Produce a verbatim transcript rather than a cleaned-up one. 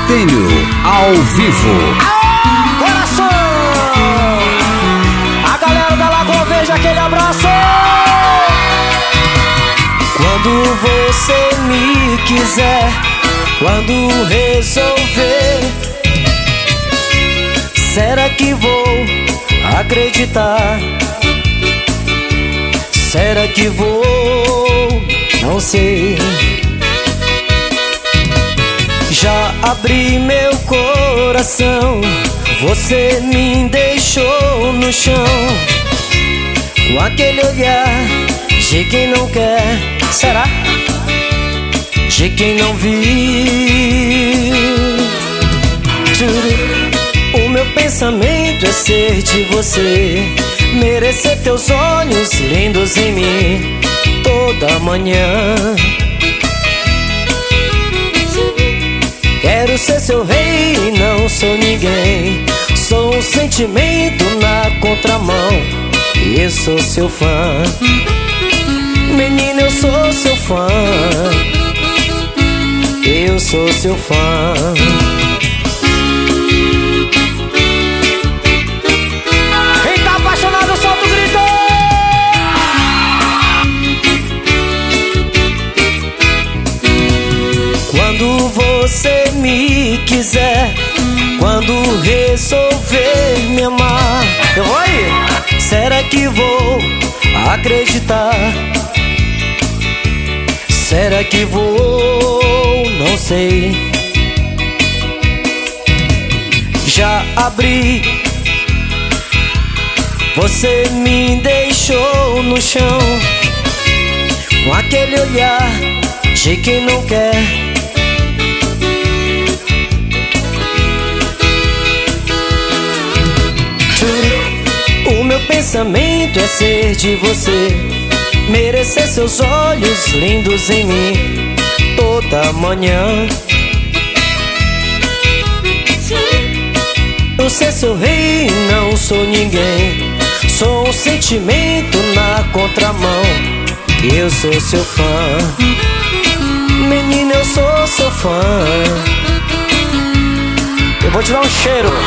Estênio, ao vivo. Aô, coração! A galera da Lagoa Verde, aquele abraço! Quando você me quiser, quando resolver, será que vou acreditar? Será que vou? Não sei. Já abri meu coração, você me deixou no chão, com aquele olhar de quem não quer. Será? De quem não viu. O meu pensamento é ser de você, merecer teus olhos lindos em mim toda manhã. Quero ser seu rei e não sou ninguém. Sou um sentimento na contramão e eu sou seu fã. Menina, eu sou seu fã. Eu sou seu fã. Quem tá apaixonado, solta o grito! Quando você me quiser, quando resolver me amar, eu vou aí. Será que vou acreditar? Será que vou? Não sei. Já abri, você me deixou no chão, com aquele olhar de quem não quer. O meu pensamento é ser de você, merecer seus olhos lindos em mim toda manhã. Eu ser seu rei e não sou ninguém. Sou um sentimento na contramão e eu sou seu fã. Menina, eu sou seu fã. Eu vou te dar um cheiro.